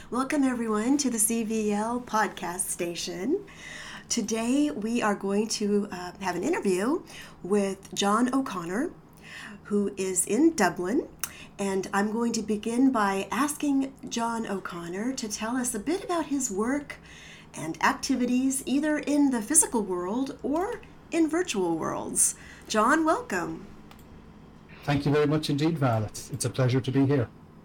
Welcome, everyone, to the CVL podcast station. Today, we are going to have an interview with John O'Connor, who is in Dublin. And I'm going to begin by asking John O'Connor to tell us a bit about his work and activities, either in the physical world or in virtual worlds. John, welcome. Thank you very much indeed, Val. It's a pleasure to be here.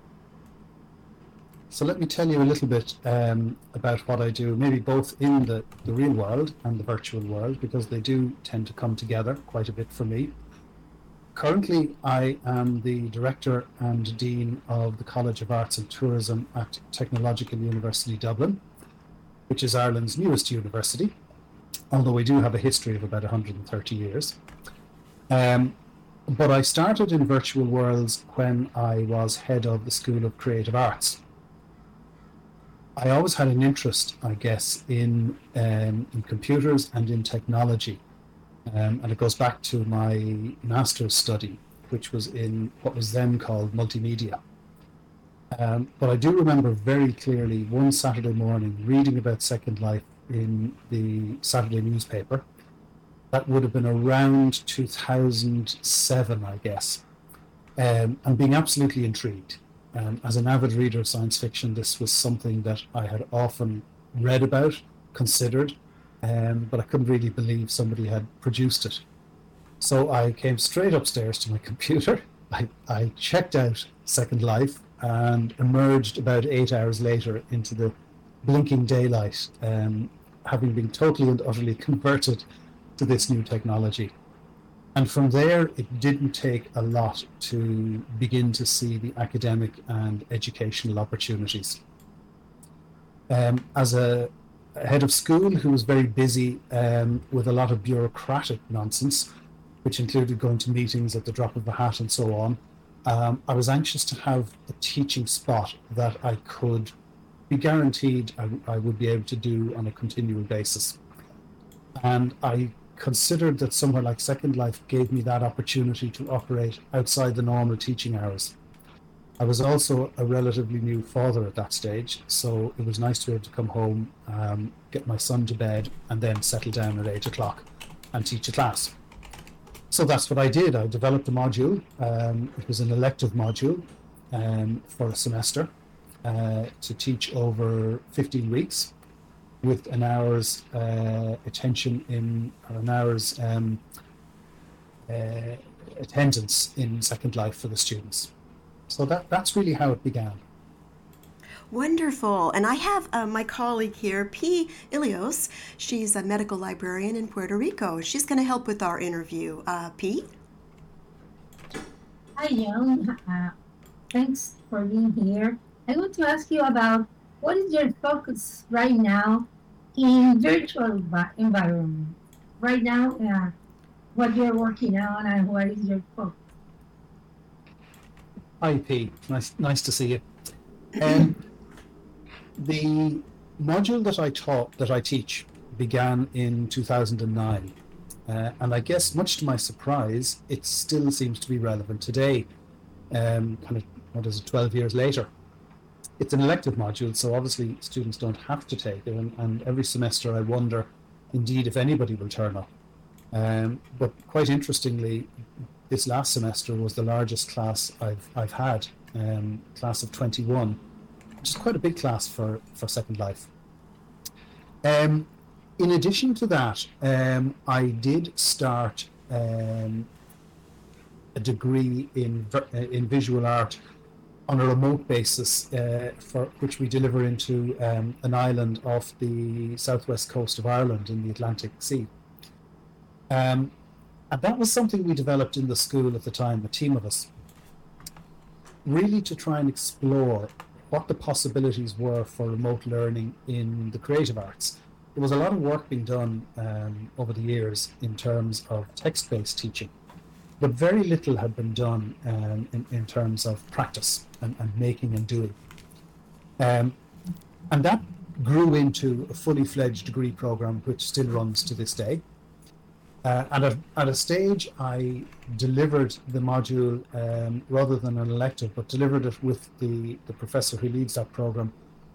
So let me tell you a little bit about what I do, maybe both in the real world and the virtual world, because they do tend to come together quite a bit for me. Currently, I am the Director and Dean of the College of Arts and Tourism at Technological University Dublin, which is Ireland's newest university, although we do have a history of about 130 years. But I started in virtual worlds when I was head of the School of Creative Arts. I always had an interest, I guess, in computers and in technology. And it goes back to my master's study, which was in what was then called multimedia. But I do remember very clearly one Saturday morning reading about Second Life in the Saturday newspaper. That would have been around 2007, I guess, and being absolutely intrigued. As an avid reader of science fiction, this was something that I had often read about, considered, but I couldn't really believe somebody had produced it. So I came straight upstairs to my computer. I checked out Second Life and emerged about 8 hours later into the blinking daylight, having been totally and utterly converted to this new technology. And from there, it didn't take a lot to begin to see the academic and educational opportunities. As a head of school who was very busy with a lot of bureaucratic nonsense, which included going to meetings at the drop of a hat and so on, I was anxious to have a teaching spot that I could be guaranteed I would be able to do on a continual basis. And I considered that somewhere like Second Life gave me that opportunity to operate outside the normal teaching hours. I was also a relatively new father at that stage, so it was nice to be able to come home, get my son to bed, and then settle down at 8 o'clock and teach a class. So that's what I did. I developed a module. It was an elective module for a semester to teach over 15 weeks. With an hour's attention in, or an hour's attendance in Second Life for the students. So that's really how it began. Wonderful. And I have my colleague here, P. Ilios. She's a medical librarian in Puerto Rico. She's going to help with our interview. P? Hi, Young. Thanks for being here. I want to ask you about what is your focus right now in virtual environment? Right now, what you're working on and what is your focus? Hi, P. Nice to see you. The module that I teach began in 2009. And I guess, much to my surprise, it still seems to be relevant today, kind of, 12 years later. It's an elective module, so obviously students don't have to take it, and every semester I wonder, indeed, if anybody will turn up. But quite interestingly, this last semester was the largest class I've had, class of 21, which is quite a big class for Second Life. In addition to that, I did start a degree in visual art on a remote basis, for which we deliver into an island off the southwest coast of Ireland in the Atlantic Sea. And that was something we developed in the school at the time, a team of us, really to try and explore what the possibilities were for remote learning in the creative arts. There was a lot of work being done over the years in terms of text-based teaching, but very little had been done in terms of practice and making and doing. And that grew into a fully fledged degree program, which still runs to this day. And at a stage, I delivered the module rather than an elective, but delivered it with the professor who leads that program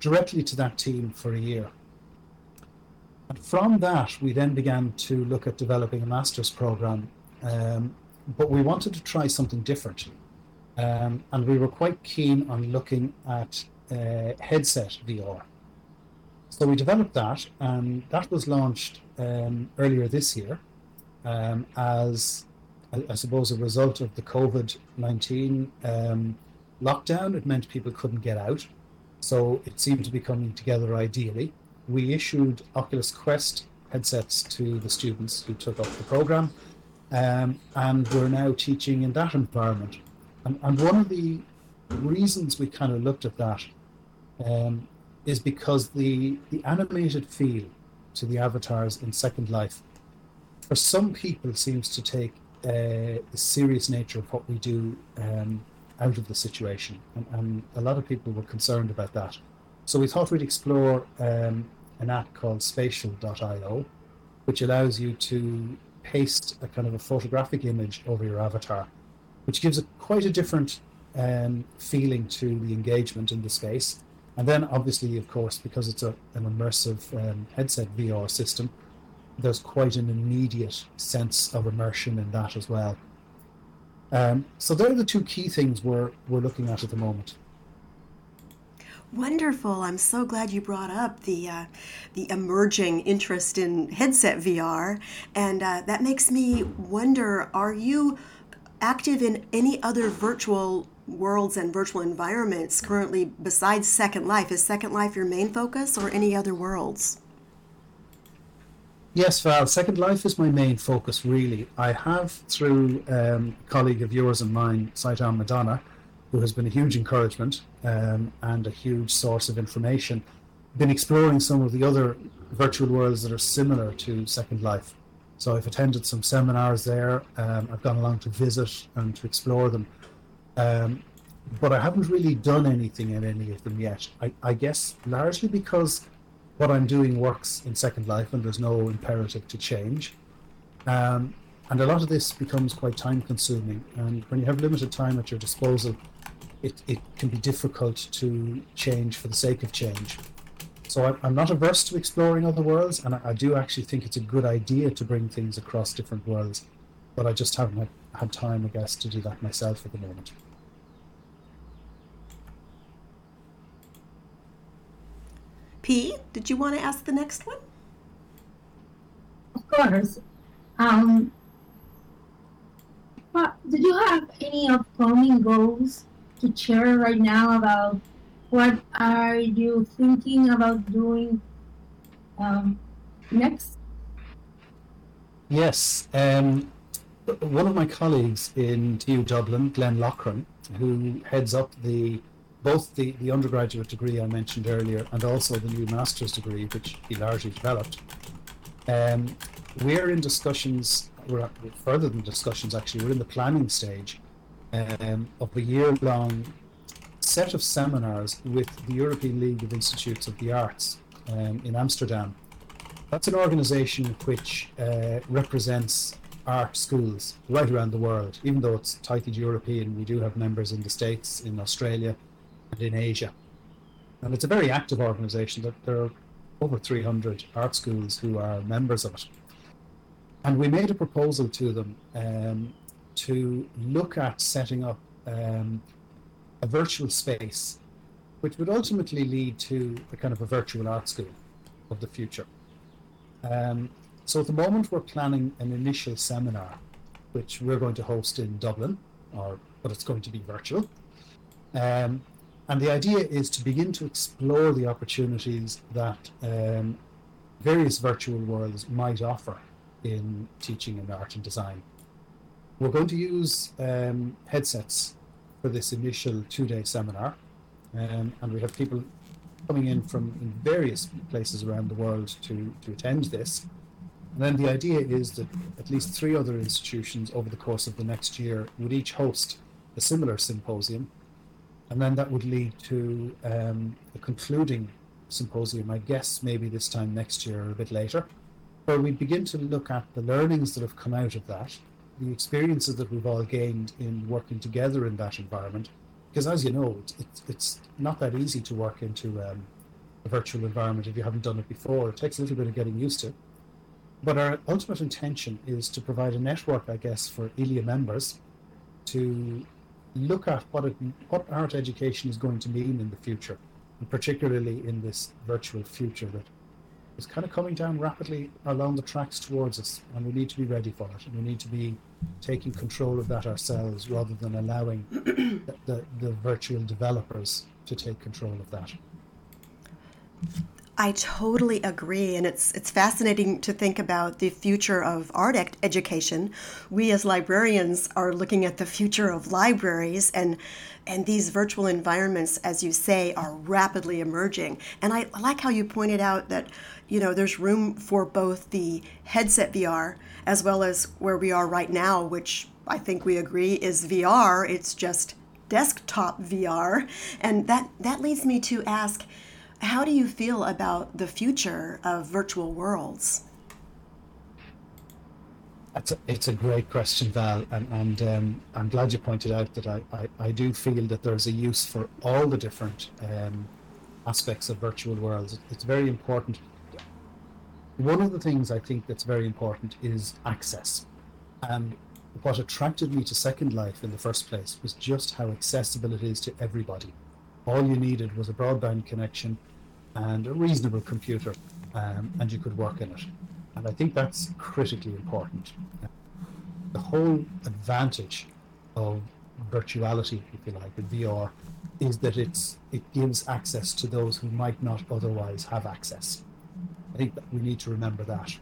directly to that team for a year. And from that, we then began to look at developing a master's program, but we wanted to try something different. And we were quite keen on looking at headset VR. So we developed that, and that was launched earlier this year as, I suppose, a result of the COVID-19 lockdown. It meant people couldn't get out, so it seemed to be coming together ideally. We issued Oculus Quest headsets to the students who took up the program, and we're now teaching in that environment. And one of the reasons we kind of looked at that is because the animated feel to the avatars in Second Life, for some people, seems to take the serious nature of what we do out of the situation. And a lot of people were concerned about that. So we thought we'd explore an app called Spatial.io, which allows you to paste a kind of a photographic image over your avatar, which gives quite a different feeling to the engagement in the space. And then obviously, of course, because it's an immersive headset VR system, there's quite an immediate sense of immersion in that as well. So they're the two key things we're looking at the moment. Wonderful. I'm so glad you brought up the emerging interest in headset VR. And that makes me wonder, are you active in any other virtual worlds and virtual environments currently besides Second Life? Is Second Life your main focus, or any other worlds? Yes, Val, Second Life is my main focus, really. I have, through a colleague of yours and mine, Saitan Madonna, who has been a huge encouragement and a huge source of information, been exploring some of the other virtual worlds that are similar to Second Life. So I've attended some seminars there. I've gone along to visit and to explore them. But I haven't really done anything in any of them yet. I guess largely because what I'm doing works in Second Life and there's no imperative to change. And a lot of this becomes quite time consuming. And when you have limited time at your disposal, it can be difficult to change for the sake of change. So I'm not averse to exploring other worlds, and I do actually think it's a good idea to bring things across different worlds, but I just haven't had time, I guess, to do that myself at the moment. P, did you want to ask the next one? Of course. Do you have any upcoming goals to share right now about what are you thinking about doing next? Yes. One of my colleagues in TU Dublin, Glenn Loughran, who heads up both the undergraduate degree I mentioned earlier and also the new master's degree, which he largely developed, we're in discussions, we're further than discussions actually, we're in the planning stage of a year-long set of seminars with the European League of Institutes of the Arts in Amsterdam. That's an organisation which represents art schools right around the world. Even though it's titled European, we do have members in the States, in Australia, and in Asia. And it's a very active organisation. There are over 300 art schools who are members of it. And we made a proposal to them to look at setting up a virtual space, which would ultimately lead to a kind of a virtual art school of the future. So at the moment we're planning an initial seminar, which we're going to host in Dublin, but it's going to be virtual. And the idea is to begin to explore the opportunities that various virtual worlds might offer in teaching in art and design. We're going to use headsets for this initial 2-day seminar, and we have people coming in from various places around the world to attend this. And then the idea is that at least 3 other institutions over the course of the next year would each host a similar symposium, and then that would lead to a concluding symposium, I guess maybe this time next year or a bit later, where we begin to look at the learnings that have come out of that, the experiences that we've all gained in working together in that environment. Because as you know, it's not that easy to work into a virtual environment if you haven't done it before. It takes a little bit of getting used to. But our ultimate intention is to provide a network, I guess, for ILIA members to look at what art education is going to mean in the future, and particularly in this virtual future that is kind of coming down rapidly along the tracks towards us, and we need to be ready for it, and we need to be taking control of that ourselves rather than allowing the virtual developers to take control of that. I totally agree, and it's fascinating to think about the future of art education. We as librarians are looking at the future of libraries, and these virtual environments, as you say, are rapidly emerging. And I like how you pointed out that there's room for both the headset VR as well as where we are right now, which I think we agree is VR. It's just desktop VR, and that leads me to ask, how do you feel about the future of virtual worlds? It's a great question, Val, and I'm glad you pointed out that I do feel that there's a use for all the different aspects of virtual worlds. It's very important. One of the things I think that's very important is access. And what attracted me to Second Life in the first place was just how accessible it is to everybody. All you needed was a broadband connection and a reasonable computer, and you could work in it. And I think that's critically important. The whole advantage of virtuality, if you like, the VR, is that it gives access to those who might not otherwise have access. I think that we need to remember that.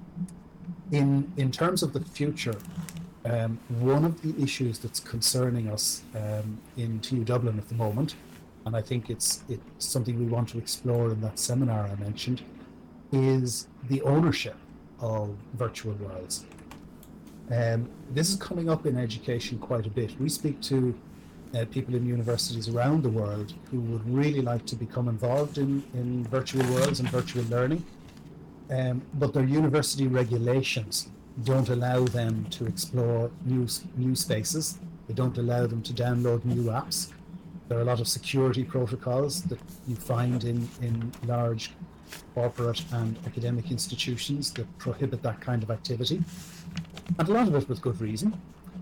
In terms of the future, one of the issues that's concerning us in TU Dublin at the moment, and I think it's something we want to explore in that seminar I mentioned, is the ownership of virtual worlds. This is coming up in education quite a bit. We speak to people in universities around the world who would really like to become involved in virtual worlds and virtual learning, but their university regulations don't allow them to explore new spaces. They don't allow them to download new apps. There are a lot of security protocols that you find in large corporate and academic institutions that prohibit that kind of activity, and a lot of it with good reason.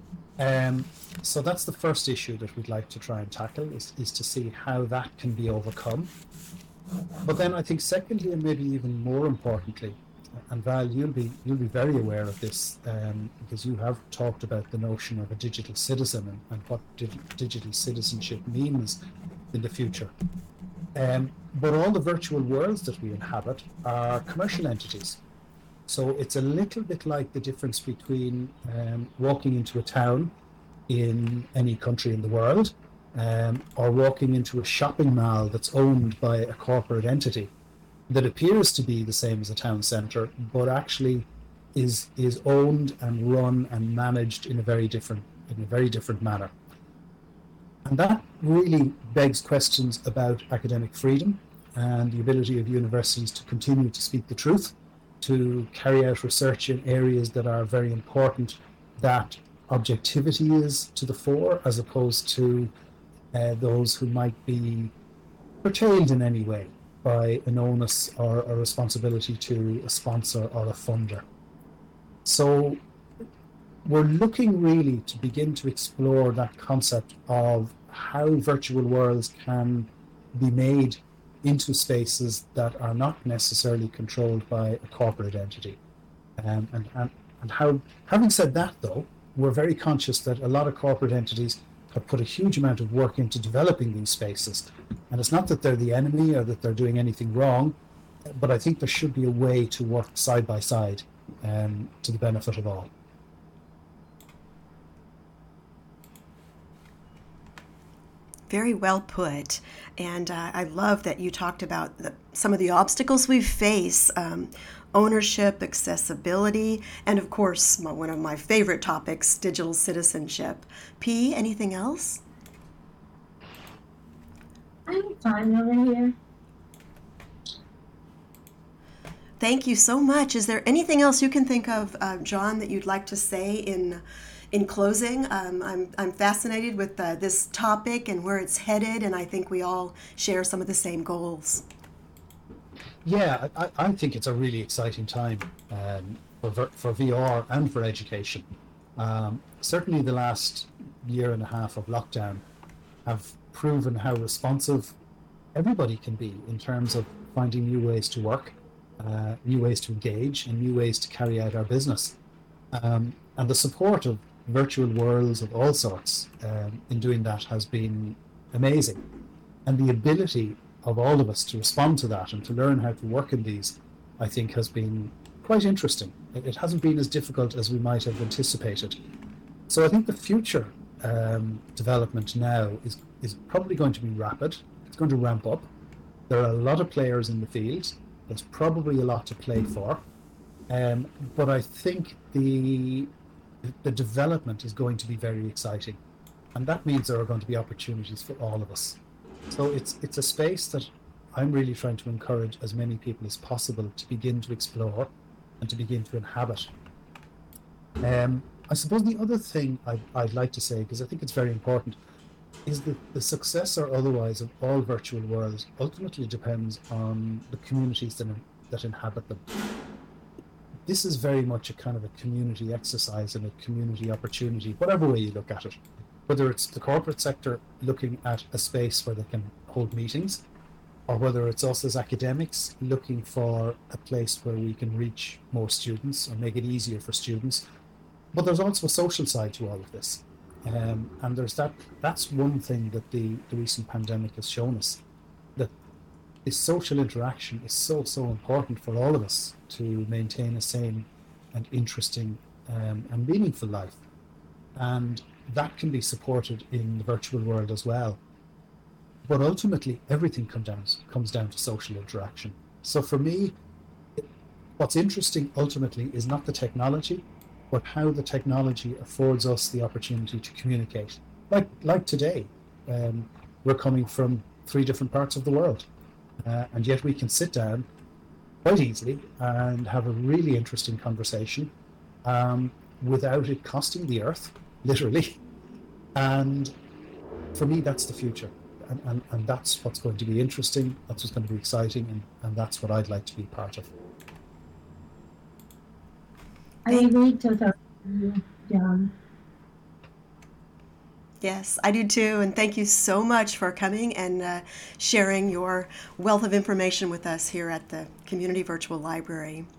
So that's the first issue that we'd like to try and tackle, is to see how that can be overcome. But then I think secondly, and maybe even more importantly, and Val, you'll be very aware of this, because you have talked about the notion of a digital citizen and what digital citizenship means in the future. But all the virtual worlds that we inhabit are commercial entities. So it's a little bit like the difference between walking into a town in any country in the world, or walking into a shopping mall that's owned by a corporate entity that appears to be the same as a town centre, but actually is owned and run and managed in a very different manner. And that really begs questions about academic freedom and the ability of universities to continue to speak the truth, to carry out research in areas that are very important, that objectivity is to the fore, as opposed to those who might be curtailed in any way by an onus or a responsibility to a sponsor or a funder. So we're looking really to begin to explore that concept of how virtual worlds can be made into spaces that are not necessarily controlled by a corporate entity. And how, having said that though, we're very conscious that a lot of corporate entities have put a huge amount of work into developing these spaces. And it's not that they're the enemy or that they're doing anything wrong, but I think there should be a way to work side by side to the benefit of all. Very well put. And I love that you talked about some of the obstacles we face, ownership, accessibility, and of course, one of my favorite topics, digital citizenship. P, anything else? I'm fine over here. Thank you so much. Is there anything else you can think of, John, that you'd like to say in closing? I'm fascinated with this topic and where it's headed, and I think we all share some of the same goals. Yeah, I think it's a really exciting time for VR and for education. Certainly, the last year and a half of lockdown have proven how responsive everybody can be in terms of finding new ways to work, new ways to engage, and new ways to carry out our business. And the support of virtual worlds of all sorts in doing that has been amazing. And the ability of all of us to respond to that and to learn how to work in these, I think, has been quite interesting. It hasn't been as difficult as we might have anticipated. So I think the future development now is probably going to be rapid. It's going to ramp up. There are a lot of players in the field. There's probably a lot to play for. But I think the development is going to be very exciting, and that means there are going to be opportunities for all of us. So it's a space that I'm really trying to encourage as many people as possible to begin to explore and to begin to inhabit. I suppose the other thing I'd like to say, because I think it's very important, is that the success or otherwise of all virtual worlds ultimately depends on the communities that inhabit them. This is very much a kind of a community exercise and a community opportunity, whatever way you look at it. Whether it's the corporate sector looking at a space where they can hold meetings, or whether it's us as academics looking for a place where we can reach more students or make it easier for students. But there's also a social side to all of this. And that's one thing that the recent pandemic has shown us, that this social interaction is so important for all of us to maintain a sane and interesting and meaningful life. And that can be supported in the virtual world as well. But ultimately, everything comes down to social interaction. So for me, what's interesting ultimately is not the technology, but how the technology affords us the opportunity to communicate. Like today, we're coming from 3 different parts of the world, and yet we can sit down quite easily and have a really interesting conversation without it costing the earth, literally. And for me, that's the future. And that's what's going to be interesting, that's what's going to be exciting, and that's what I'd like to be part of. I Thank agree totally with you, John. Yes, I do too. And thank you so much for coming and sharing your wealth of information with us here at the Community Virtual Library.